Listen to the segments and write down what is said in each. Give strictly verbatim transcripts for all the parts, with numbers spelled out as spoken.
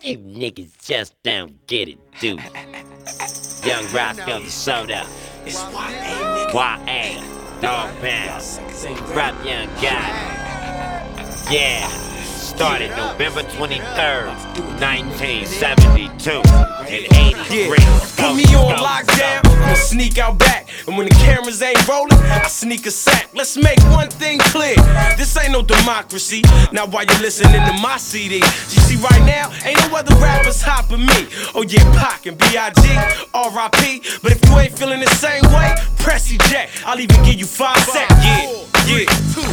You niggas just don't get it, dude. Young Roscoe the Soda. It's Y A, nigga. Y A. Dog Pound. Rap Young Guy. Yeah. Started November twenty-third, nineteen seventy-two. In eighty-three. Yeah. Put me on lockdown, I'ma sneak out back. And when the cameras ain't rolling, I sneak a sack. Let's make one thing clear, this ain't no democracy. Now while you listening to my C D, you see right now, ain't no other rappers hopping me. Oh yeah, Pac and B I G, R I P. But if you ain't feeling the same way, press eject. I'll even give you five seconds. Yeah, yeah, two,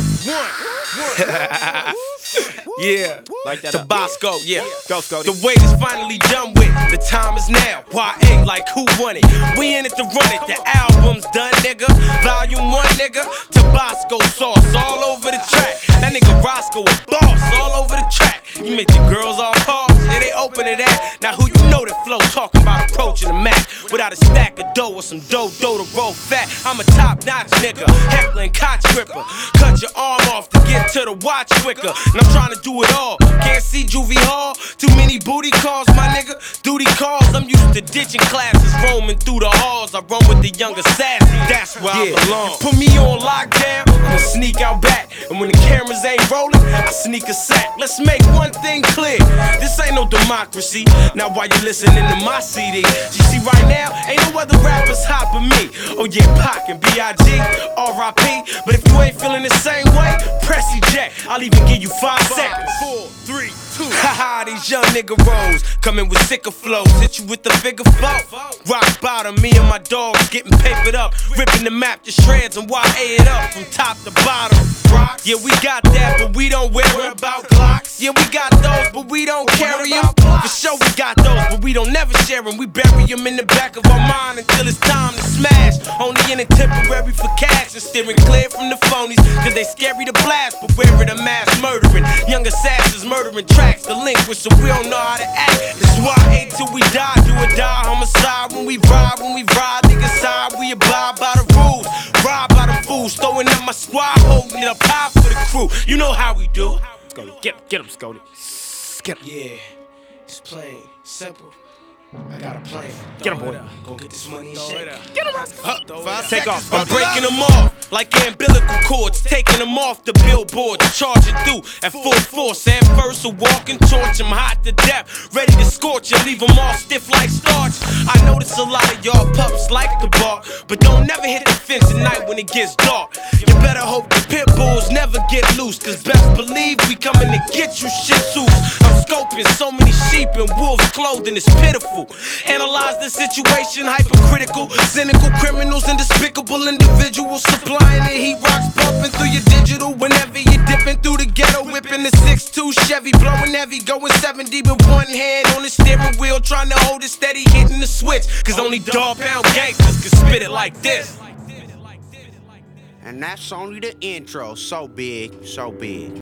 one. Yeah, like that Tabasco, yeah. Go, go. The wait is finally done with. The time is now. Y A, like who won it? We in it to run it. The album's done, nigga. Volume one, nigga. Tabasco sauce all over the track. That nigga Roscoe a boss all over the track. You make the girls all pause, yeah, they open to that. Now who you know that flow talking about approaching the Mac without a stack of dough or some dough dough to roll fat? I'm a top notch nigga, heckler and cock gripper. Cut your arm off to get to the watch quicker. And I'm trying to do it all. Can't see Juvie Hall. Too many booty calls, my nigga. Duty calls. I'm used to ditching classes, roaming through the halls. I run with the younger sassy. That's where yeah. I belong. Put me on lockdown, I'ma sneak out back. And when the cameras ain't rolling, I sneak a sack. Let's make one thing clear, this ain't no democracy. Now while you listening to my C D, you see right now, ain't no other rappers hopping me. Oh yeah, Pac and B I G, R I P. But if you ain't feeling the same way, press eject. I'll even give you five seconds. Four, three, two. Haha, these young nigga rolls coming with sicker flows. Hit you with the figure four. Rock bottom, me and my dogs getting papered up, ripping the map to shreds and Y A it up from top to bottom. Yeah, we got that, but we don't wear about Glocks. Yeah, we got those, but we don't carry them. For sure we got those, but we don't never share them. We bury them in the back of our mind until it's time to smash. Only in it temporary for cash and steering clear from the phonies, cause they scary to blast, but we're the mass murdering. Young assassins murdering tracks, delinquents, so we don't know how to act. That's why I till we die, do or die, homicide. When we ride, when we ride, niggas side, we abide by the rules. Ride by the fools, throwing up my squad, holding it up high for the crew. You know how we do. Scotty, get, get him, Scotty. Get him. Yeah, it's plain, simple. I got a plan. Get him, boy. Go get this money and Throw shit. it up. Get him, Roscoe. Five Take off. I'm breaking them off like umbilical cords, taking them off the billboard, charging through at full force. And first a walking torch, I'm hot to death, ready to scorch and leave them all stiff like starch. I notice a lot of y'all pups like the bark, but don't never hit the fence at night when it gets dark. You better hope the pit bulls never get loose, cause best believe we coming to get you shit suits. I'm scoping so many sheep in wolves' clothing, it's pitiful. Analyze the situation, hypercritical, cynical criminals and despicable individuals supplying the heat rocks bumping through your digital whenever you're dipping through the ghetto, whipping the six two Chevy, blowing heavy, going seventy with one hand on the steering wheel, trying to hold it steady, hitting the switch, cause only dog pound gangsters can spit it like this. And that's only the intro. So big, so big.